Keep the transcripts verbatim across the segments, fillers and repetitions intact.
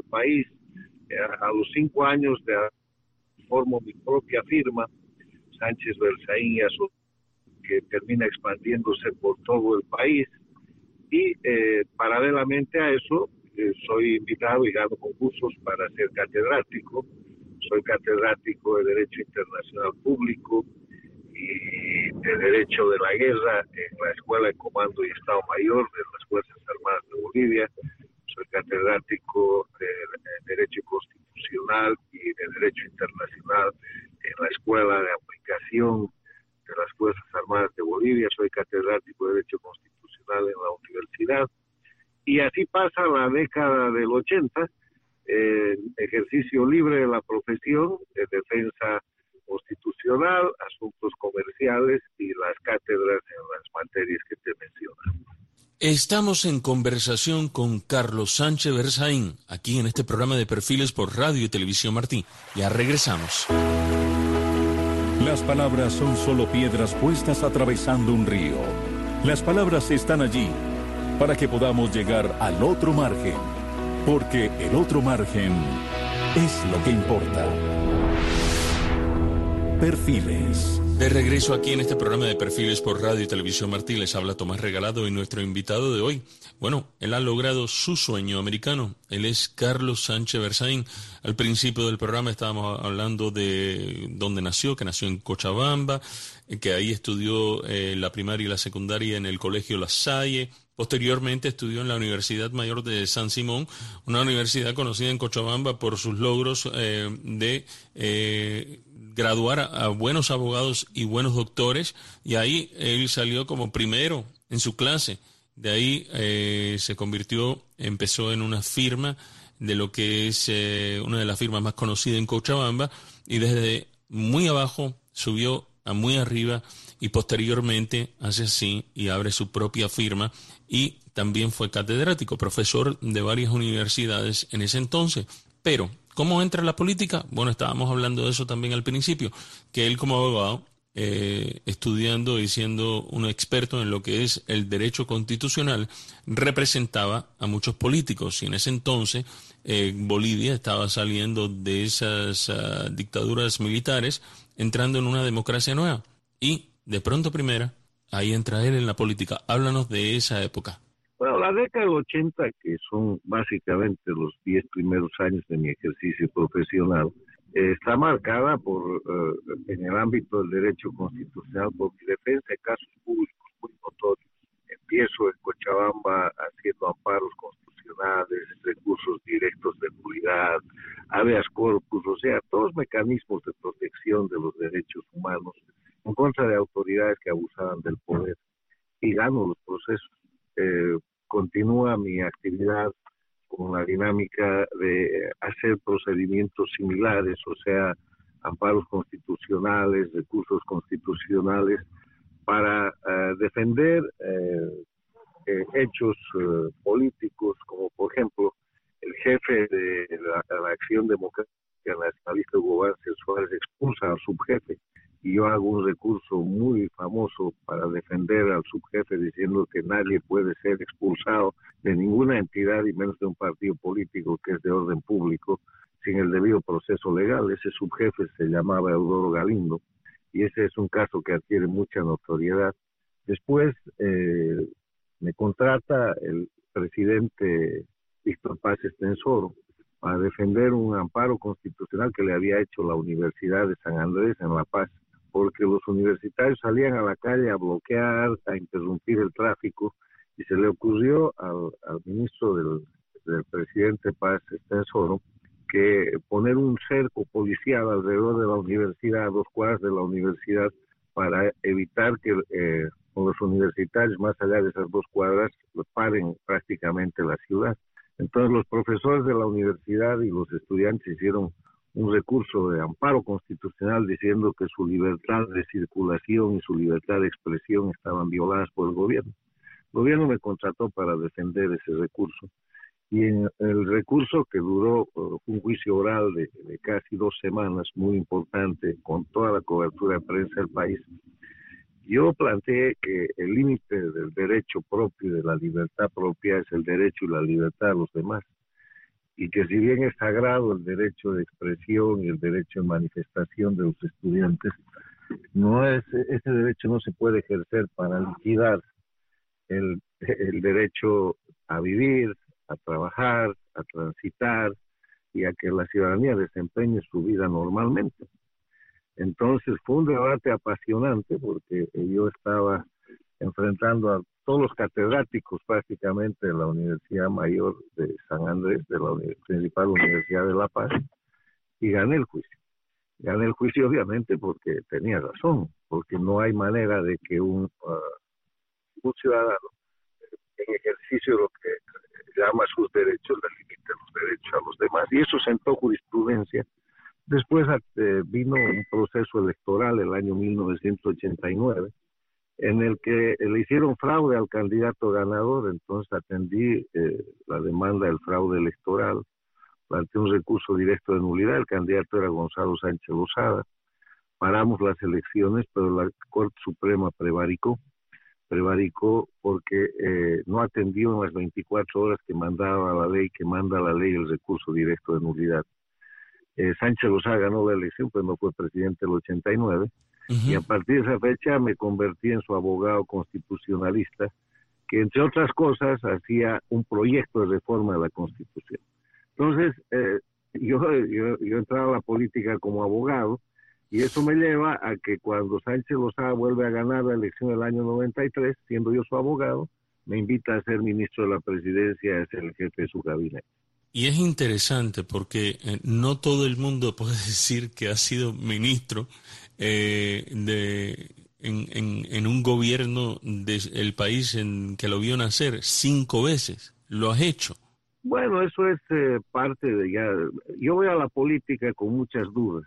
país. Eh, a los cinco años de formo mi propia firma, Sánchez Berzaín y Asociados, que termina expandiéndose por todo el país. Y eh, paralelamente a eso, eh, soy invitado y gano concursos para ser catedrático. Soy catedrático de Derecho Internacional Público y de Derecho de la Guerra en la Escuela de Comando y Estado Mayor de las Fuerzas Armadas de Bolivia. Soy catedrático de, de Derecho Constitucional y de Derecho Internacional en la Escuela de Aplicación de las Fuerzas Armadas de Bolivia. Soy catedrático de Derecho Constitucional en la universidad. Y así pasa la década del ochenta, eh, ejercicio libre de la profesión de defensa constitucional, asuntos comerciales y las cátedras en las materias que te mencionas. Estamos en conversación con Carlos Sánchez Berzaín, aquí en este programa de Perfiles por Radio y Televisión Martí. Ya regresamos. Las palabras son solo piedras puestas atravesando un río. Las palabras están allí para que podamos llegar al otro margen, porque el otro margen es lo que importa. Perfiles. De regreso aquí en este programa de Perfiles por Radio y Televisión Martí, les habla Tomás Regalado y nuestro invitado de hoy. Bueno, él ha logrado su sueño americano. Él es Carlos Sánchez Berzaín. Al principio del programa estábamos hablando de dónde nació, que nació en Cochabamba, que ahí estudió eh, la primaria y la secundaria en el Colegio La Salle. Posteriormente estudió en la Universidad Mayor de San Simón, una universidad conocida en Cochabamba por sus logros eh, de eh, graduar a, a buenos abogados y buenos doctores, y ahí él salió como primero en su clase. De ahí eh, se convirtió, empezó en una firma de lo que es eh, una de las firmas más conocidas en Cochabamba, y desde muy abajo subió a muy arriba, y posteriormente hace así y abre su propia firma, y también fue catedrático, profesor de varias universidades en ese entonces. Pero, ¿cómo entra la política? Bueno, estábamos hablando de eso también al principio, que él como abogado, eh, estudiando y siendo un experto en lo que es el derecho constitucional, representaba a muchos políticos, y en ese entonces eh, Bolivia estaba saliendo de esas uh, dictaduras militares, entrando en una democracia nueva, y de pronto primera, ahí entra él en la política. Háblanos de esa época. Bueno, la década del ochenta, que son básicamente los diez primeros años de mi ejercicio profesional, eh, está marcada por, eh, en el ámbito del derecho constitucional, por mi defensa de casos públicos muy notorios. Empiezo en Cochabamba haciendo amparos constitucionales, recursos directos de nulidad, habeas corpus, o sea, todos mecanismos de protección de los derechos humanos en contra de autoridades que abusaban del poder, y gano los procesos. Eh, continúa mi actividad con la dinámica de hacer procedimientos similares, o sea, amparos constitucionales, recursos constitucionales, para uh, defender uh, eh, hechos uh, políticos, como por ejemplo el jefe de la, la Acción Democrática Nacionalista Hugo Banzer Suárez expulsa al subjefe, y yo hago un recurso muy famoso para defender al subjefe, diciendo que nadie puede ser expulsado de ninguna entidad y menos de un partido político que es de orden público sin el debido proceso legal. Ese subjefe se llamaba Eudoro Galindo, y ese es un caso que adquiere mucha notoriedad. Después eh, me contrata el presidente Víctor Paz Estenssoro para defender un amparo constitucional que le había hecho la Universidad de San Andrés en La Paz, porque los universitarios salían a la calle a bloquear, a interrumpir el tráfico, y se le ocurrió al, al ministro del, del presidente Paz Estenssoro que poner un cerco policial alrededor de la universidad, a dos cuadras de la universidad, para evitar que eh, los universitarios más allá de esas dos cuadras paren prácticamente la ciudad. Entonces los profesores de la universidad y los estudiantes hicieron un recurso de amparo constitucional diciendo que su libertad de circulación y su libertad de expresión estaban violadas por el gobierno. El gobierno me contrató para defender ese recurso, y en el recurso, que duró uh, un juicio oral de, de casi dos semanas, muy importante, con toda la cobertura de prensa del país, yo planteé que el límite del derecho propio y de la libertad propia es el derecho y la libertad de los demás. y que si bien es sagrado el derecho de expresión y el derecho de manifestación de los estudiantes, no es, ese derecho no se puede ejercer para liquidar el, el derecho a vivir, a trabajar, a transitar y a que la ciudadanía desempeñe su vida normalmente. Entonces fue un debate apasionante porque yo estaba enfrentando a todos los catedráticos prácticamente de la Universidad Mayor de San Andrés, de la uni- principal Universidad de La Paz, y gané el juicio. Gané el juicio obviamente porque tenía razón, porque no hay manera de que un, uh, un ciudadano en ejercicio de lo que llama sus derechos le limite los derechos a los demás, y eso sentó jurisprudencia. Después eh, vino un proceso electoral el año mil novecientos ochenta y nueve, en el que le hicieron fraude al candidato ganador. Entonces atendí eh, la demanda del fraude electoral, planteé un recurso directo de nulidad, el candidato era Gonzalo Sánchez Lozada, paramos las elecciones, pero la Corte Suprema prevaricó, prevaricó porque eh, no atendió en las veinticuatro horas que mandaba la ley, que manda la ley el recurso directo de nulidad. Eh, Sánchez Lozada ganó la elección, pues no fue presidente del ochenta y nueve, uh-huh. Y a partir de esa fecha me convertí en su abogado constitucionalista, que entre otras cosas hacía un proyecto de reforma de la Constitución. Entonces, eh, yo, yo, yo entraba a la política como abogado, y eso me lleva a que cuando Sánchez Lozada vuelve a ganar la elección del año noventa y tres, siendo yo su abogado, me invita a ser ministro de la presidencia, a ser el jefe de su gabinete. Y es interesante porque eh, no todo el mundo puede decir que ha sido ministro eh, de, en, en, en un gobierno del país en que lo vio nacer cinco veces. Lo has hecho. Bueno, eso es eh, parte de ya. Yo voy a la política con muchas dudas.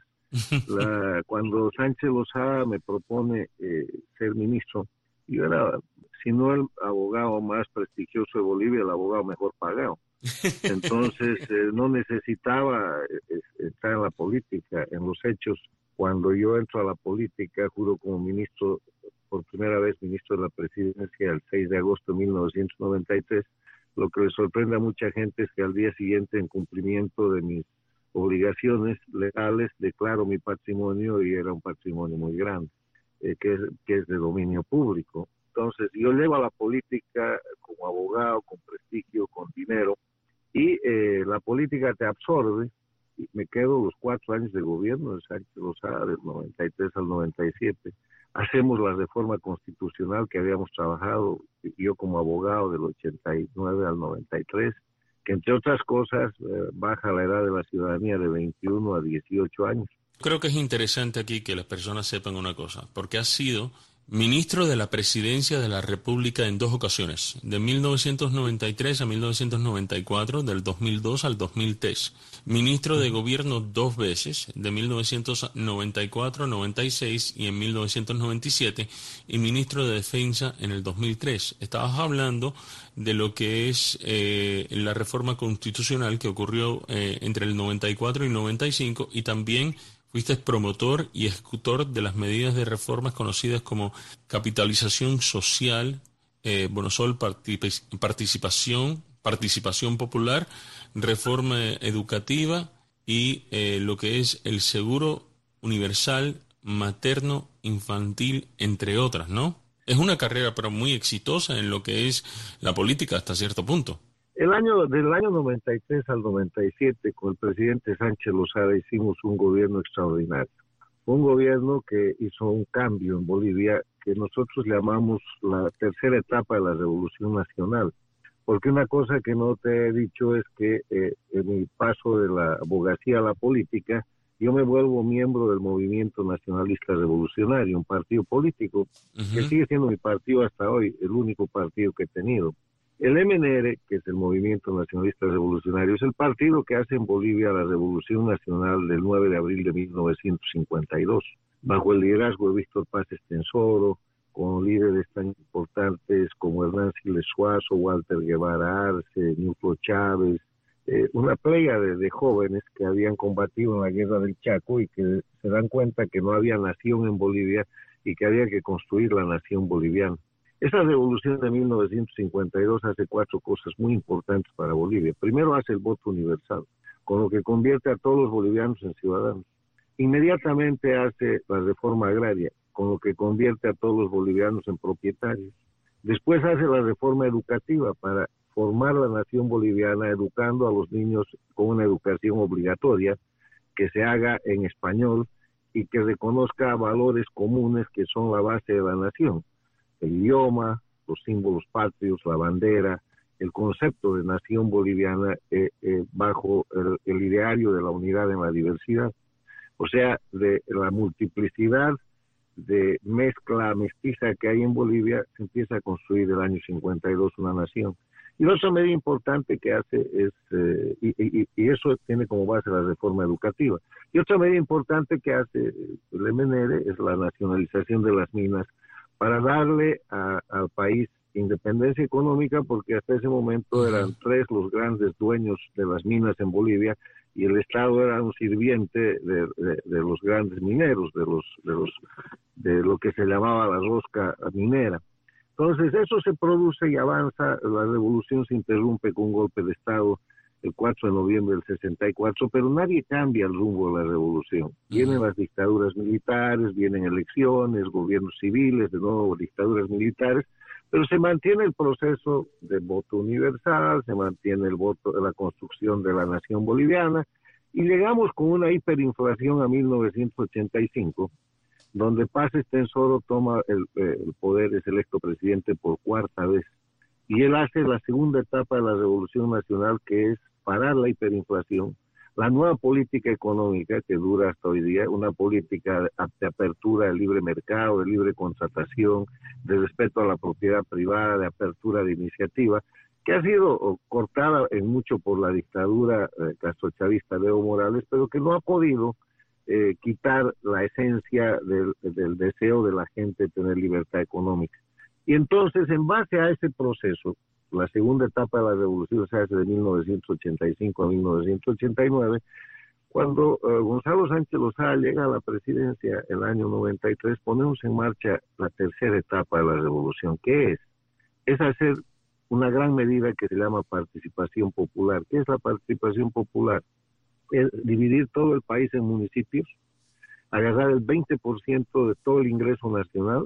La, cuando Sánchez Lozada me propone eh, ser ministro, yo era, si no el abogado más prestigioso de Bolivia, el abogado mejor pagado. Entonces eh, no necesitaba eh, estar en la política. En los hechos, cuando yo entro a la política, juro como ministro, por primera vez ministro de la presidencia, el seis de agosto de mil novecientos noventa y tres, lo que le sorprende a mucha gente es que al día siguiente, en cumplimiento de mis obligaciones legales, declaro mi patrimonio, y era un patrimonio muy grande, eh, que, es, que es de dominio público. Entonces yo llevo a la política como abogado, con prestigio, con dinero, y eh, la política te absorbe, y me quedo los cuatro años de gobierno de Sánchez Lozada, del noventa y tres al noventa y siete. Hacemos la reforma constitucional que habíamos trabajado, yo como abogado, del ochenta y nueve al noventa y tres, que entre otras cosas eh, baja la edad de la ciudadanía de veintiuno a dieciocho años. Creo que es interesante aquí que las personas sepan una cosa, porque has sido ministro de la Presidencia de la República en dos ocasiones, de mil novecientos noventa y tres a mil novecientos noventa y cuatro, del dos mil dos al dos mil tres. Ministro de Gobierno dos veces, de mil novecientos noventa y cuatro a noventa y seis y en mil novecientos noventa y siete, y ministro de Defensa en el dos mil tres. Estabas hablando de lo que es eh, la reforma constitucional que ocurrió eh, entre el noventa y cuatro y noventa y cinco, y también fuiste promotor y ejecutor de las medidas de reformas conocidas como capitalización social, eh, Bonosol particip- participación, participación popular, reforma educativa y eh, lo que es el seguro universal materno infantil, entre otras, ¿no? Es una carrera pero muy exitosa en lo que es la política hasta cierto punto. El año, del año noventa y tres al noventa y siete, con el presidente Sánchez Lozada hicimos un gobierno extraordinario. Un gobierno que hizo un cambio en Bolivia que nosotros llamamos la tercera etapa de la Revolución Nacional. Porque una cosa que no te he dicho es que eh, en mi paso de la abogacía a la política, yo me vuelvo miembro del Movimiento Nacionalista Revolucionario, un partido político uh-huh. que sigue siendo mi partido hasta hoy, el único partido que he tenido. El M N R, que es el Movimiento Nacionalista Revolucionario, es el partido que hace en Bolivia la Revolución Nacional del nueve de abril de mil novecientos cincuenta y dos, bajo el liderazgo de Víctor Paz Estenssoro, con líderes tan importantes como Hernán Siles Suazo, Walter Guevara Arce, Ñuflo Chávez, eh, una playa de, de jóvenes que habían combatido en la guerra del Chaco y que se dan cuenta que no había nación en Bolivia y que había que construir la nación boliviana. Esa revolución de mil novecientos cincuenta y dos hace cuatro cosas muy importantes para Bolivia. Primero, hace el voto universal, con lo que convierte a todos los bolivianos en ciudadanos. Inmediatamente hace la reforma agraria, con lo que convierte a todos los bolivianos en propietarios. Después hace la reforma educativa para formar la nación boliviana, educando a los niños con una educación obligatoria que se haga en español y que reconozca valores comunes que son la base de la nación. El idioma, los símbolos patrios, la bandera, el concepto de nación boliviana eh, eh, bajo el, el ideario de la unidad en la diversidad. O sea, de la multiplicidad de mezcla mestiza que hay en Bolivia, se empieza a construir el año cincuenta y dos una nación. Y la otra medida importante que hace es, eh, y, y, y eso tiene como base la reforma educativa. Y otra medida importante que hace el M N R es la nacionalización de las minas para darle a, al país independencia económica, porque hasta ese momento eran tres los grandes dueños de las minas en Bolivia y el Estado era un sirviente de, de, de los grandes mineros, de los, de los, de lo que se llamaba la rosca minera. Entonces eso se produce y avanza, la revolución se interrumpe con un golpe de Estado el cuatro de noviembre del sesenta y cuatro, pero nadie cambia el rumbo de la revolución. Vienen las dictaduras militares, vienen elecciones, gobiernos civiles, de nuevo dictaduras militares, pero se mantiene el proceso de voto universal, se mantiene el voto de la construcción de la nación boliviana, y llegamos con una hiperinflación a mil novecientos ochenta y cinco, donde Paz Estenssoro toma el, el poder, es electo presidente por cuarta vez, y él hace la segunda etapa de la Revolución Nacional, que es parar la hiperinflación, la nueva política económica que dura hasta hoy día, una política de apertura del libre mercado, de libre contratación, de respeto a la propiedad privada, de apertura de iniciativa, que ha sido cortada en mucho por la dictadura eh, castrochavista de Evo Morales, pero que no ha podido eh, quitar la esencia del, del deseo de la gente de tener libertad económica. Y entonces, en base a ese proceso, la segunda etapa de la revolución se hace de mil novecientos ochenta y cinco a mil novecientos ochenta y nueve, cuando uh, Gonzalo Sánchez Lozada llega a la presidencia el año noventa y tres, ponemos en marcha la tercera etapa de la revolución. ¿Qué es? Es hacer una gran medida que se llama participación popular. ¿Qué es la participación popular? Es dividir todo el país en municipios, agarrar el veinte por ciento de todo el ingreso nacional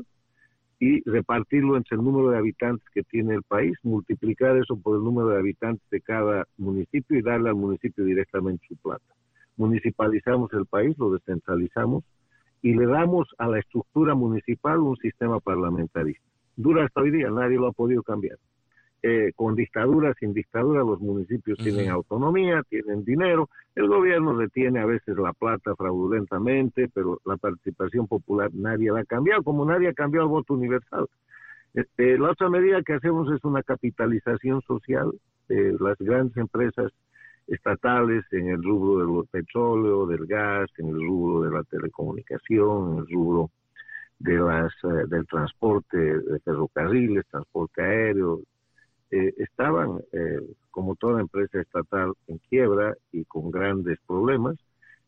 y repartirlo entre el número de habitantes que tiene el país, multiplicar eso por el número de habitantes de cada municipio y darle al municipio directamente su plata. Municipalizamos el país, lo descentralizamos y le damos a la estructura municipal un sistema parlamentarista. Dura hasta hoy día, nadie lo ha podido cambiar. Eh, con dictadura, sin dictadura, los municipios uh-huh. tienen autonomía, tienen dinero, el gobierno retiene a veces la plata fraudulentamente, pero la participación popular nadie la ha cambiado, como nadie ha cambiado el voto universal. Este, la otra medida que hacemos es una capitalización social de las grandes empresas estatales en el rubro del petróleo, del gas, en el rubro de la telecomunicación, en el rubro de las uh, del transporte de ferrocarriles, transporte aéreo. Eh, estaban, eh, como toda empresa estatal, en quiebra y con grandes problemas.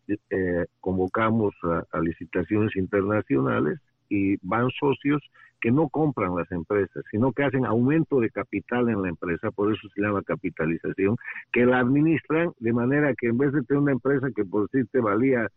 Eh, convocamos a, a licitaciones internacionales y van socios que no compran las empresas, sino que hacen aumento de capital en la empresa, por eso se llama capitalización, que la administran de manera que en vez de tener una empresa que por sí te valía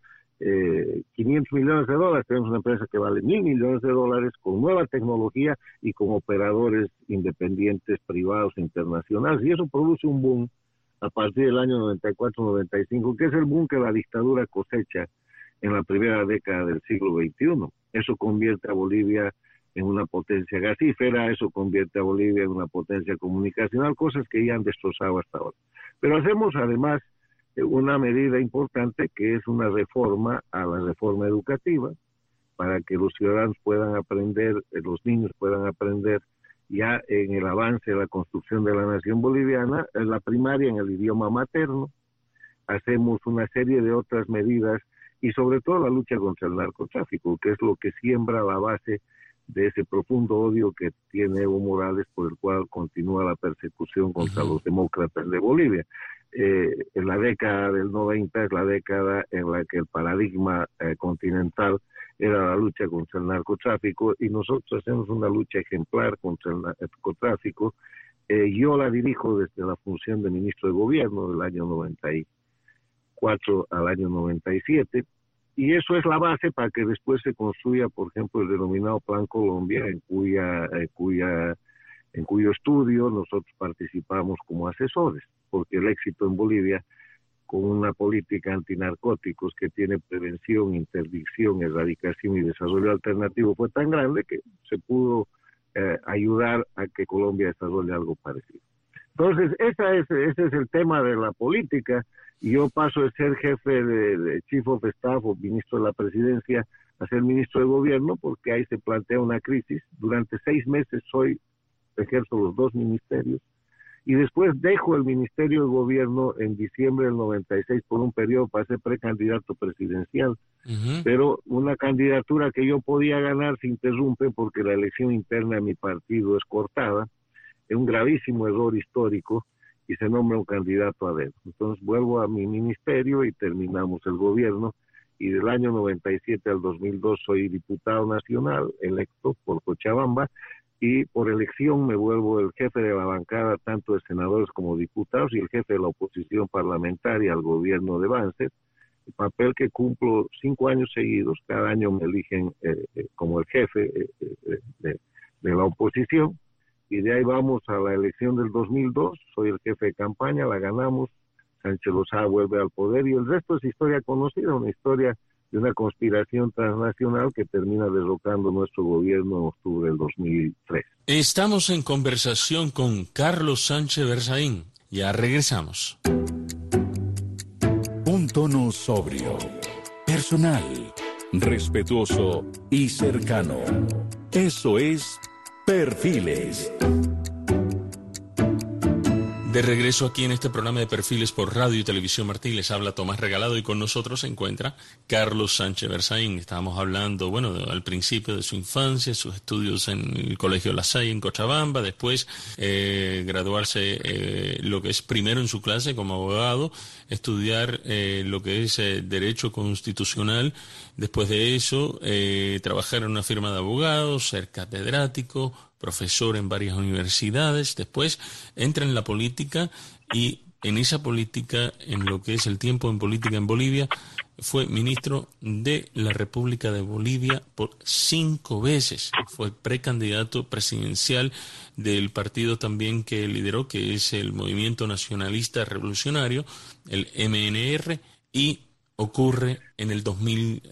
Eh, quinientos millones de dólares, tenemos una empresa que vale mil millones de dólares con nueva tecnología y con operadores independientes, privados, internacionales, y eso produce un boom a partir del año noventa y cuatro noventa y cinco, que es el boom que la dictadura cosecha en la primera década del siglo veintiuno. Eso convierte a Bolivia en una potencia gasífera, eso convierte a Bolivia en una potencia comunicacional, cosas que ya han destrozado hasta ahora. Pero hacemos además una medida importante que es una reforma a la reforma educativa para que los ciudadanos puedan aprender, los niños puedan aprender ya en el avance de la construcción de la nación boliviana, en la primaria en el idioma materno. Hacemos una serie de otras medidas y sobre todo la lucha contra el narcotráfico, que es lo que siembra la base de ese profundo odio que tiene Evo Morales, por el cual continúa la persecución contra uh-huh. los demócratas de Bolivia. Eh, en la década del noventa es la década en la que el paradigma eh, continental era la lucha contra el narcotráfico, y nosotros hacemos una lucha ejemplar contra el narcotráfico. Eh, yo la dirijo desde la función de ministro de gobierno del año noventa y cuatro al año noventa y siete, y eso es la base para que después se construya, por ejemplo, el denominado Plan Colombia, en cuya, en cuya, en cuyo estudio nosotros participamos como asesores, porque el éxito en Bolivia, con una política antinarcóticos que tiene prevención, interdicción, erradicación y desarrollo alternativo, fue tan grande que se pudo eh, ayudar a que Colombia desarrolle algo parecido. Entonces, esa es, ese es el tema de la política, y yo paso de ser jefe de, de Chief of Staff o ministro de la Presidencia a ser ministro de Gobierno, porque ahí se plantea una crisis. Durante seis meses soy, ejerzo los dos ministerios, y después dejo el Ministerio de Gobierno en diciembre del noventa y seis por un periodo para ser precandidato presidencial. Uh-huh. Pero una candidatura que yo podía ganar se interrumpe porque la elección interna de mi partido es cortada. Es un gravísimo error histórico y se nombra un candidato adentro. Entonces vuelvo a mi ministerio y terminamos el gobierno, y del año noventa y siete al dos mil dos soy diputado nacional electo por Cochabamba, y por elección me vuelvo el jefe de la bancada tanto de senadores como diputados y el jefe de la oposición parlamentaria al gobierno de Banzer, el papel que cumplo cinco años seguidos. Cada año me eligen eh, eh, como el jefe eh, eh, de, de la oposición, y de ahí vamos a la elección del dos mil dos, soy el jefe de campaña, la ganamos, Sánchez Lozada vuelve al poder, y el resto es historia conocida, una historia de una conspiración transnacional que termina derrocando nuestro gobierno en octubre del dos mil tres. Estamos en conversación con Carlos Sánchez Berzaín. Ya regresamos. Un tono sobrio, personal, respetuoso y cercano. Eso es Perfiles. De regreso aquí en este programa de Perfiles por Radio y Televisión Martí, les habla Tomás Regalado, y con nosotros se encuentra Carlos Sánchez Berzaín. Estábamos hablando, bueno, de, al principio de su infancia, sus estudios en el Colegio La Salle en Cochabamba, después eh, graduarse eh, lo que es primero en su clase como abogado, estudiar eh, lo que es eh, Derecho Constitucional, después de eso eh, trabajar en una firma de abogados, ser catedrático, profesor en varias universidades, después entra en la política, y en esa política, en lo que es el tiempo en política en Bolivia, fue ministro de la República de Bolivia por cinco veces, fue precandidato presidencial del partido también que lideró, que es el Movimiento Nacionalista Revolucionario, el M N R, y ocurre en el dos mil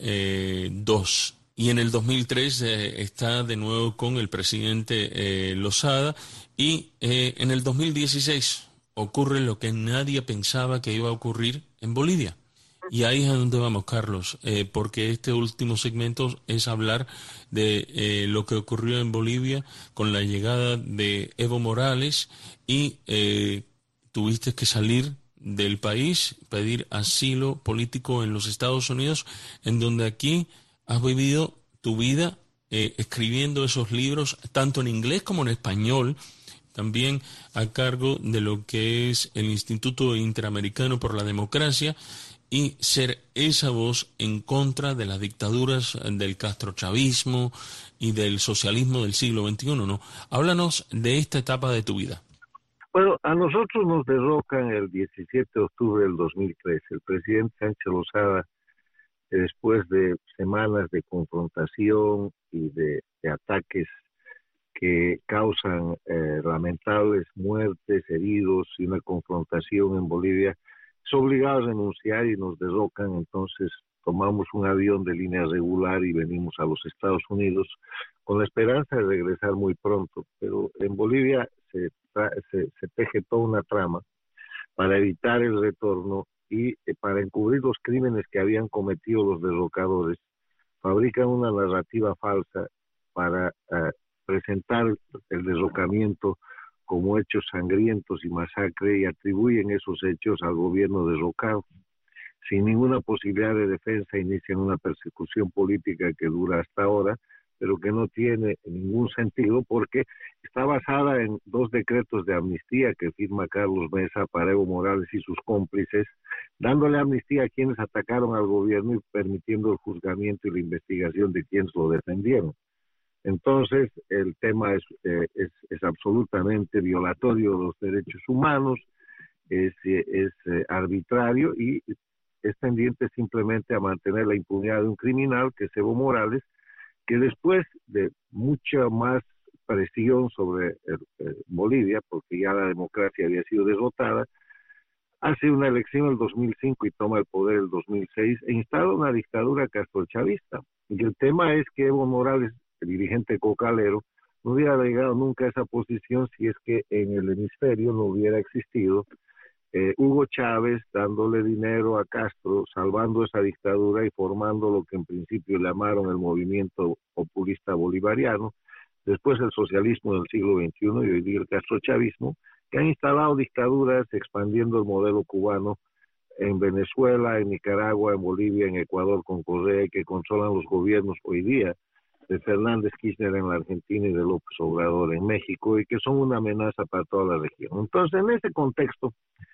dos. Y en el dos mil tres eh, está de nuevo con el presidente eh, Lozada, y eh, en el dos mil dieciséis ocurre lo que nadie pensaba que iba a ocurrir en Bolivia. Y ahí es a donde vamos, Carlos, eh, porque este último segmento es hablar de eh, lo que ocurrió en Bolivia con la llegada de Evo Morales, y eh, tuviste que salir del país, pedir asilo político en los Estados Unidos, en donde aquí has vivido tu vida eh, escribiendo esos libros, tanto en inglés como en español, también a cargo de lo que es el Instituto Interamericano por la Democracia, y ser esa voz en contra de las dictaduras del castrochavismo y del socialismo del siglo veintiuno, ¿no? Háblanos de esta etapa de tu vida. Bueno, a nosotros nos derrocan el diecisiete de octubre del dos mil tres. El presidente Sánchez Lozada, después de semanas de confrontación y de, de ataques que causan eh, lamentables muertes, heridos y una confrontación en Bolivia, es obligado a renunciar y nos derrocan. Entonces tomamos un avión de línea regular y venimos a los Estados Unidos con la esperanza de regresar muy pronto. Pero en Bolivia se, se, se teje toda una trama para evitar el retorno, y eh, para encubrir los crímenes que habían cometido los derrocadores, fabrican una narrativa falsa para eh, presentar el derrocamiento como hechos sangrientos y masacre, y atribuyen esos hechos al gobierno derrocado. Sin ninguna posibilidad de defensa, inician una persecución política que dura hasta ahora, pero que no tiene ningún sentido porque está basada en dos decretos de amnistía que firma Carlos Mesa para Evo Morales y sus cómplices, dándole amnistía a quienes atacaron al gobierno y permitiendo el juzgamiento y la investigación de quienes lo defendieron. Entonces, el tema es, eh, es, es absolutamente violatorio de los derechos humanos, es, es eh, arbitrario y es tendiente simplemente a mantener la impunidad de un criminal, que es Evo Morales, que después de mucha más presión sobre el, el Bolivia, porque ya la democracia había sido derrotada, hace una elección en el dos mil cinco y toma el poder en el dos mil seis e instala una dictadura castrochavista. Y el tema es que Evo Morales, el dirigente cocalero, no hubiera llegado nunca a esa posición si es que en el hemisferio no hubiera existido eh, Hugo Chávez dándole dinero a Castro, salvando esa dictadura y formando lo que en principio llamaron el movimiento populista bolivariano, después el socialismo del siglo veintiuno y hoy día el castrochavismo, que han instalado dictaduras expandiendo el modelo cubano en Venezuela, en Nicaragua, en Bolivia, en Ecuador con Correa, y que controlan los gobiernos hoy día de Fernández Kirchner en la Argentina y de López Obrador en México, y que son una amenaza para toda la región. Entonces, en ese contexto,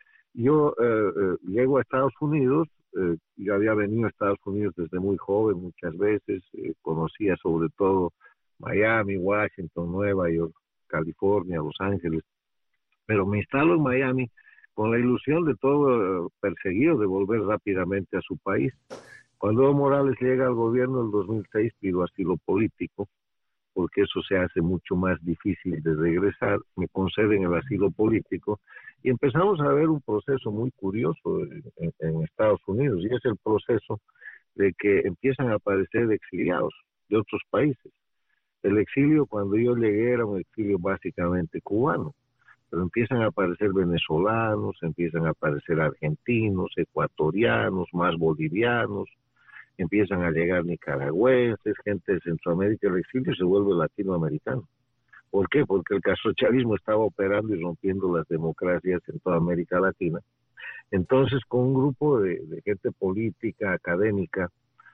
yo eh, eh, llego a Estados Unidos, eh, yo había venido a Estados Unidos desde muy joven muchas veces, eh, conocía sobre todo Miami, Washington, Nueva York, California, Los Ángeles, pero me instalo en Miami con la ilusión de todo eh, perseguido de volver rápidamente a su país. Cuando Evo Morales llega al gobierno en el dos mil seis, pido asilo político, porque eso se hace mucho más difícil de regresar, me conceden el asilo político, y empezamos a ver un proceso muy curioso en, en, en Estados Unidos, y es el proceso de que empiezan a aparecer exiliados de otros países. El exilio, cuando yo llegué, era un exilio básicamente cubano, pero empiezan a aparecer venezolanos, empiezan a aparecer argentinos, ecuatorianos, más bolivianos, empiezan a llegar nicaragüenses, gente de Centroamérica. El exilio se vuelve latinoamericano. ¿Por qué? Porque el castrochavismo estaba operando y rompiendo las democracias en toda América Latina. Entonces, con un grupo de, de gente política, académica,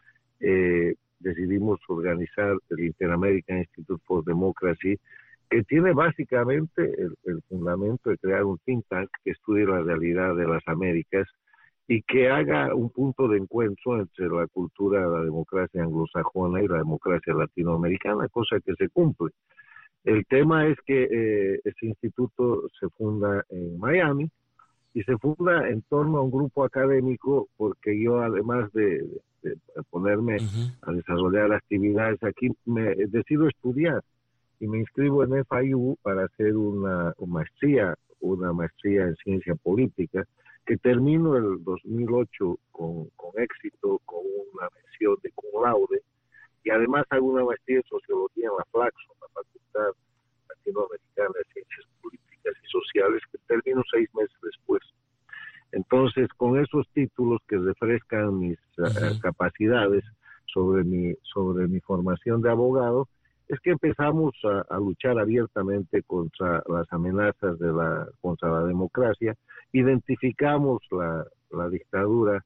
eh, decidimos organizar el Inter-American Institute for Democracy, que tiene básicamente el, el fundamento de crear un think tank que estudie la realidad de las Américas y que haga un punto de encuentro entre la cultura de la democracia anglosajona y la democracia latinoamericana, cosa que se cumple. El tema es que eh, este instituto se funda en Miami y se funda en torno a un grupo académico, porque yo, además de, de ponerme uh-huh. a desarrollar actividades aquí, me decido estudiar y me inscribo en F I U para hacer una, una maestría, una maestría en ciencia política, que termino el dos mil ocho con, con éxito, con una mención de cum laude, y además hago una maestría en sociología en la Flaxo, la Facultad Latinoamericana de Ciencias Políticas y Sociales, que termino seis meses después. Entonces, con esos títulos que refrescan mis uh-huh. uh, capacidades sobre mi, sobre mi formación de abogado, es que empezamos a, a luchar abiertamente contra las amenazas de la, contra la democracia. Identificamos la, la dictadura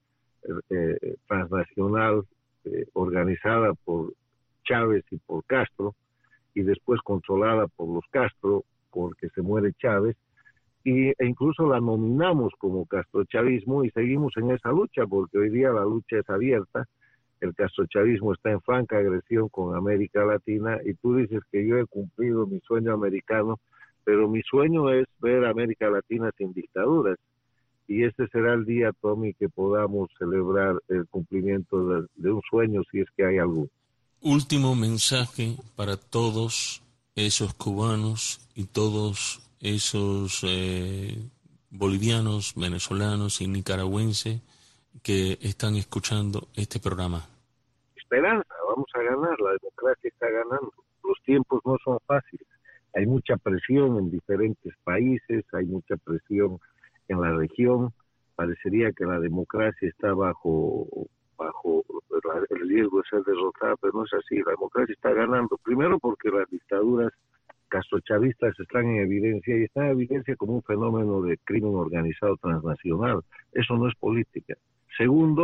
eh, transnacional eh, organizada por Chávez y por Castro, y después controlada por los Castro, porque se muere Chávez, y, e incluso la nominamos como castrochavismo y seguimos en esa lucha, porque hoy día la lucha es abierta. El castrochavismo está en franca agresión con América Latina, y tú dices que yo he cumplido mi sueño americano, pero mi sueño es ver a América Latina sin dictaduras, y este será el día, Tommy, que podamos celebrar el cumplimiento de, de un sueño, si es que hay algún. Último mensaje para todos esos cubanos y todos esos eh, bolivianos, venezolanos y nicaragüenses que están escuchando este programa. Esperanza, vamos a ganar, la democracia está ganando. Los tiempos no son fáciles, hay mucha presión en diferentes países, hay mucha presión en la región, parecería que la democracia está bajo, bajo el riesgo de ser derrotada, pero no es así, la democracia está ganando, primero porque las dictaduras castrochavistas están en evidencia, y están en evidencia como un fenómeno de crimen organizado transnacional, eso no es política. Segundo,